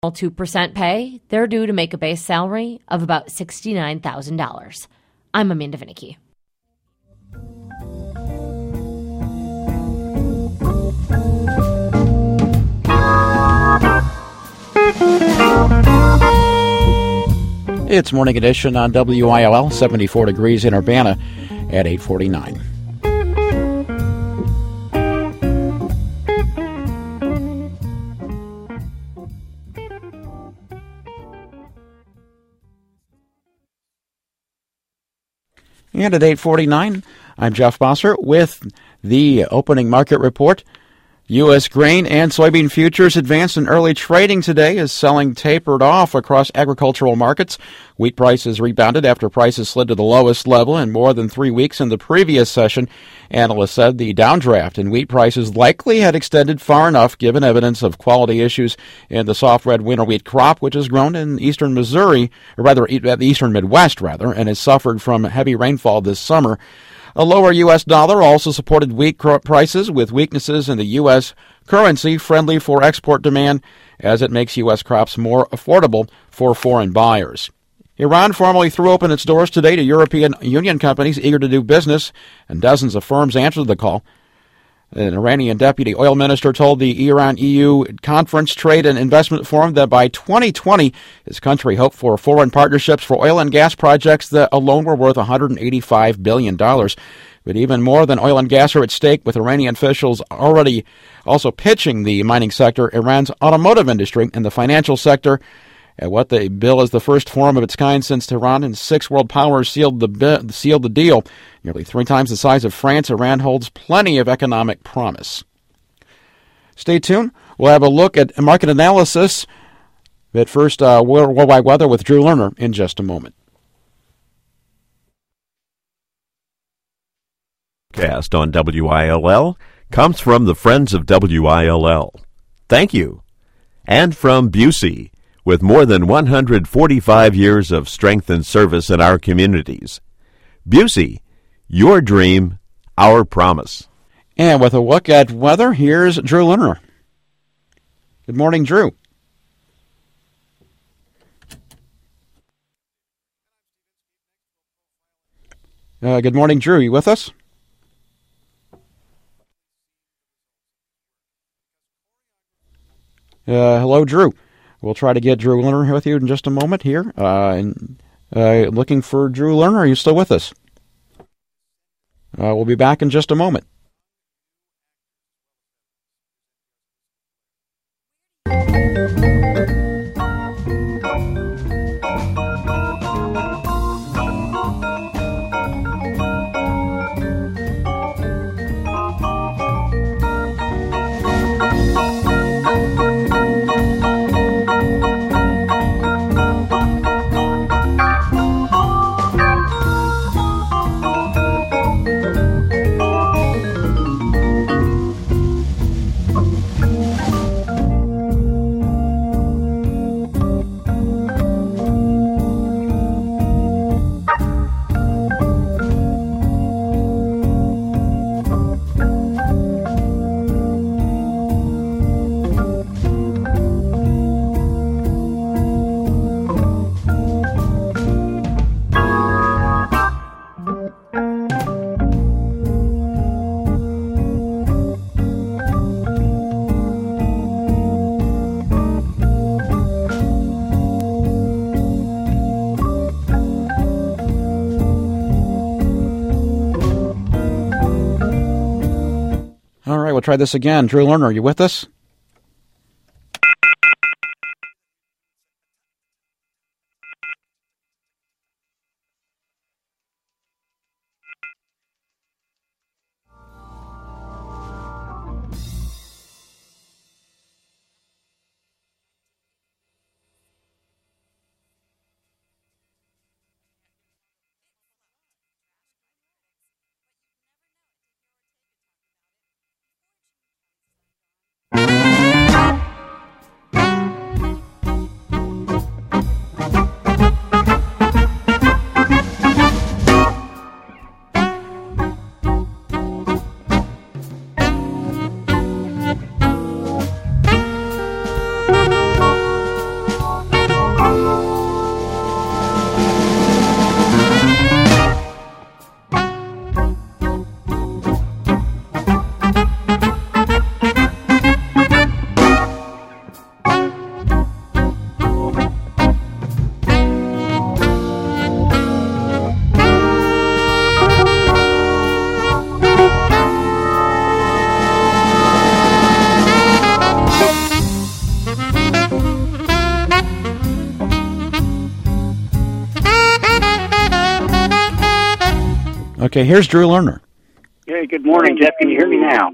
2% pay, they're due to make a base salary of about $69,000. I'm Amanda Vinicky. It's Morning Edition on WILL, 74 degrees in Urbana at 8:49. And at 8:49, I'm Jeff Bosser with the opening market report. U.S. grain and soybean futures advanced in early trading today as selling tapered off across agricultural markets. Wheat prices rebounded after prices slid to the lowest level in more than 3 weeks in the previous session. Analysts said the downdraft in wheat prices likely had extended far enough given evidence of quality issues in the soft red winter wheat crop, which is grown in eastern Missouri, or rather the eastern Midwest, and has suffered from heavy rainfall this summer. A lower U.S. dollar also supported wheat prices, with weaknesses in the U.S. currency friendly for export demand as it makes U.S. crops more affordable for foreign buyers. Iran formally threw open its doors today to European Union companies eager to do business, and dozens of firms answered the call. An Iranian deputy oil minister told the Iran-EU Conference Trade and Investment Forum that by 2020, his country hoped for foreign partnerships for oil and gas projects that alone were worth $185 billion. But even more than oil and gas are at stake, with Iranian officials already also pitching the mining sector, Iran's automotive industry, and the financial sector. At what they bill as the first forum of its kind since Tehran and 6 world powers sealed the deal. Nearly 3 times the size of France, Iran holds plenty of economic promise. Stay tuned. We'll have a look at market analysis. But first, worldwide weather with Drew Lerner in just a moment. Cast on WILL comes from the Friends of WILL. Thank you. And from Busey, with more than 145 years of strength and service in our communities. Busey, your dream, our promise. And with a look at weather, here's Drew Lerner. Good morning, Drew. Good morning, Drew. You with us? Hello, Drew. We'll try to get Drew Lerner here with you in just a moment here. Looking for Drew Lerner. Are you still with us? We'll be back in just a moment. We'll try this again. Drew Lerner, are you with us? Okay, here's Drew Lerner. Hey, good morning, Jeff. Can you hear me now?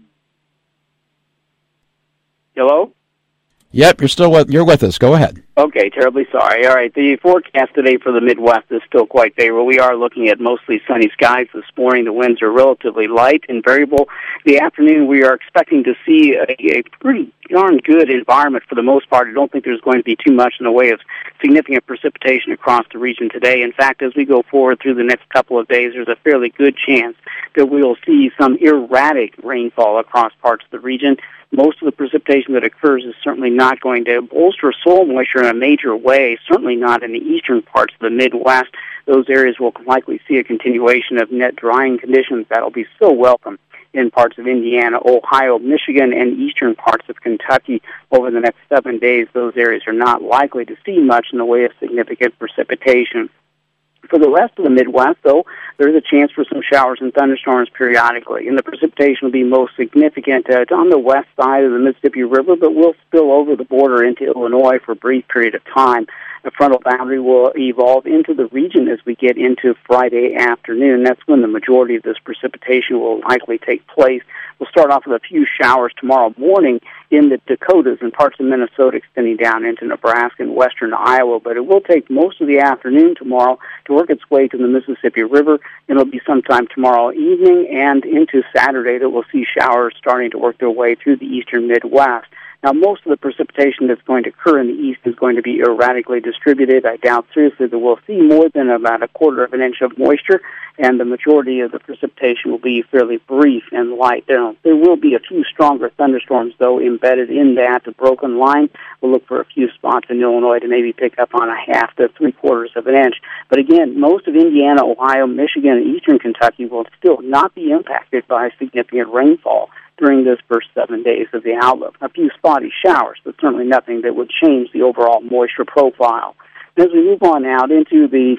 Hello? Yep, you're with us. Go ahead. Okay, terribly sorry. All right, the forecast today for the Midwest is still quite favorable. We are looking at mostly sunny skies this morning. The winds are relatively light and variable. The afternoon, we are expecting to see a pretty darn good environment for the most part. I don't think there's going to be too much in the way of significant precipitation across the region today. In fact, as we go forward through the next couple of days, there's a fairly good chance that we'll see some erratic rainfall across parts of the region. Most of the precipitation that occurs is certainly not going to bolster soil moisture in a major way, certainly not in the eastern parts of the Midwest. Those areas will likely see a continuation of net drying conditions that'll be so welcome in parts of Indiana, Ohio, Michigan, and eastern parts of Kentucky over the next 7 days. Those areas are not likely to see much in the way of significant precipitation. For the rest of the Midwest, though, there's a chance for some showers and thunderstorms periodically, and the precipitation will be most significant on the west side of the Mississippi River, but will spill over the border into Illinois for a brief period of time. The frontal boundary will evolve into the region as we get into Friday afternoon. That's when the majority of this precipitation will likely take place. We'll start off with a few showers tomorrow morning in the Dakotas and parts of Minnesota extending down into Nebraska and western Iowa, but it will take most of the afternoon tomorrow to work its way to the Mississippi River, and it'll be sometime tomorrow evening and into Saturday that we'll see showers starting to work their way through the eastern Midwest. Now, most of the precipitation that's going to occur in the east is going to be erratically distributed. I doubt seriously that we'll see more than about a quarter of an inch of moisture, and the majority of the precipitation will be fairly brief and light. There will be a few stronger thunderstorms, though, embedded in that. The broken line will look for a few spots in Illinois to maybe pick up on a half to three-quarters of an inch. But again, most of Indiana, Ohio, Michigan, and eastern Kentucky will still not be impacted by significant rainfall during this first 7 days of the outlook. A few spotty showers, but certainly nothing that would change the overall moisture profile. As we move on out into the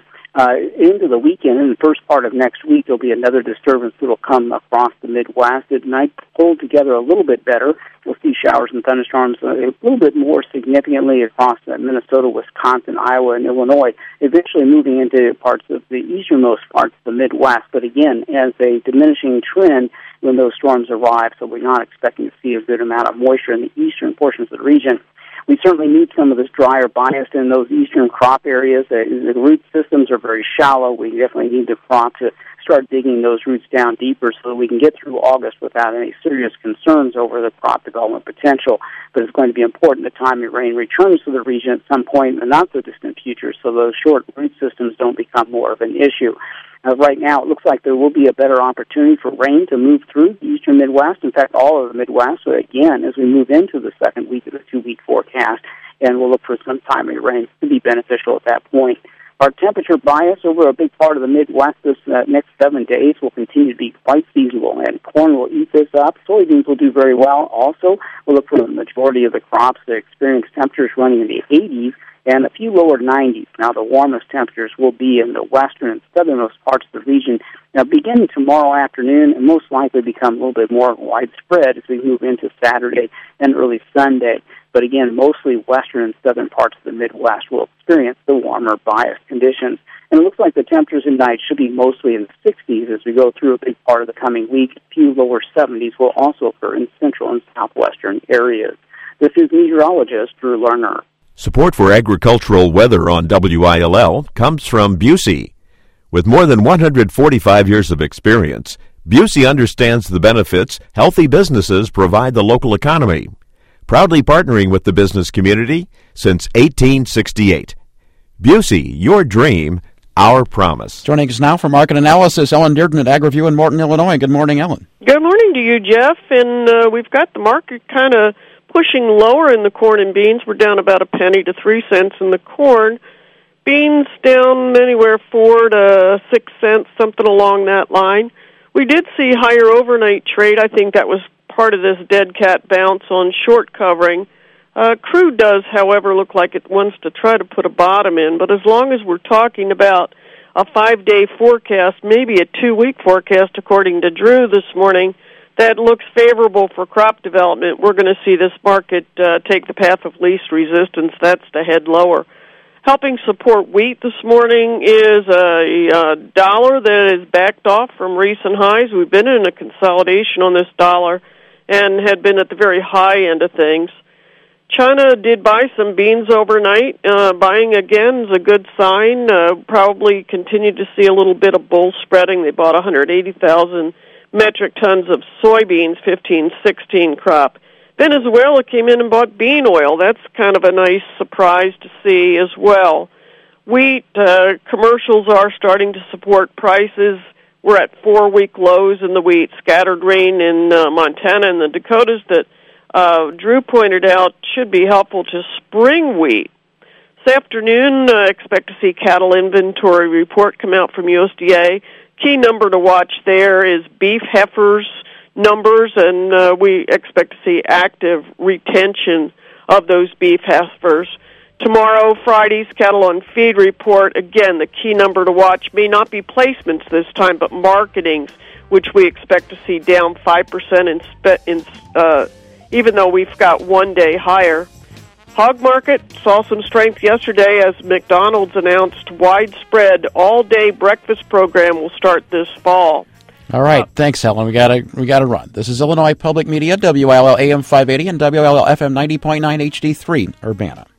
weekend and the first part of next week, there'll be another disturbance that will come across the Midwest. It might hold together a little bit better. We'll see showers and thunderstorms a little bit more significantly across Minnesota, Wisconsin, Iowa, and Illinois, eventually moving into parts of the easternmost parts of the Midwest. But again, as a diminishing trend when those storms arrive, so we're not expecting to see a good amount of moisture in the eastern portions of the region. We certainly need some of this drier bias in those eastern crop areas. The root systems are very shallow. We definitely need the crop to start digging those roots down deeper so that we can get through August without any serious concerns over the crop development potential. But it's going to be important the time of rain returns to the region at some point in the not-so-distant future so those short root systems don't become more of an issue. Right now, it looks like there will be a better opportunity for rain to move through the eastern Midwest, in fact, all of the Midwest. So again, as we move into the second week of the two-week forecast, and we'll look for some timely rain to be beneficial at that point. Our temperature bias over a big part of the Midwest this next 7 days will continue to be quite seasonal, and corn will eat this up. Soybeans will do very well. Also, we'll look for the majority of the crops to experience temperatures running in the 80s, and a few lower 90s. Now, the warmest temperatures will be in the western and southernmost parts of the region. Now, beginning tomorrow afternoon, and most likely become a little bit more widespread as we move into Saturday and early Sunday. But again, mostly western and southern parts of the Midwest will experience the warmer bias conditions. And it looks like the temperatures at night should be mostly in the 60s as we go through a big part of the coming week. A few lower 70s will also occur in central and southwestern areas. This is meteorologist Drew Lerner. Support for agricultural weather on WILL comes from Busey. With more than 145 years of experience, Busey understands the benefits healthy businesses provide the local economy. Proudly partnering with the business community since 1868. Busey, your dream, our promise. Joining us now for market analysis, Ellen Dearden at AgriView in Morton, Illinois. Good morning, Ellen. Good morning to you, Jeff. And we've got the market kind of pushing lower in the corn and beans. We're down about a penny to 3 cents in the corn. Beans down anywhere 4 to 6 cents, something along that line. We did see higher overnight trade. I think that was part of this dead cat bounce on short covering. Crude does, however, look like it wants to try to put a bottom in. But as long as we're talking about a 5-day forecast, maybe a 2-week forecast, according to Drew this morning, that looks favorable for crop development. We're going to see this market take the path of least resistance. That's to head lower. Helping support wheat this morning is a dollar that is backed off from recent highs. We've been in a consolidation on this dollar and had been at the very high end of things. China did buy some beans overnight. Buying again is a good sign. Probably continue to see a little bit of bull spreading. They bought 180,000 metric tons of soybeans, 15-16 crop. Venezuela came in and bought bean oil. That's kind of a nice surprise to see as well. Wheat, commercials are starting to support prices. We're at 4-week lows in the wheat. Scattered rain in Montana and the Dakotas that Drew pointed out should be helpful to spring wheat. This afternoon, expect to see cattle inventory report come out from USDA. Key number to watch there is beef heifers numbers, and we expect to see active retention of those beef heifers. Tomorrow, Friday's cattle on feed report. Again, the key number to watch may not be placements this time, but marketings, which we expect to see down 5% even though we've got 1 day higher. Hog market saw some strength yesterday as McDonald's announced widespread all-day breakfast program will start this fall. All right, thanks, Helen. We gotta run. This is Illinois Public Media, WILL AM 580 and WILL FM 90.9 HD3, Urbana.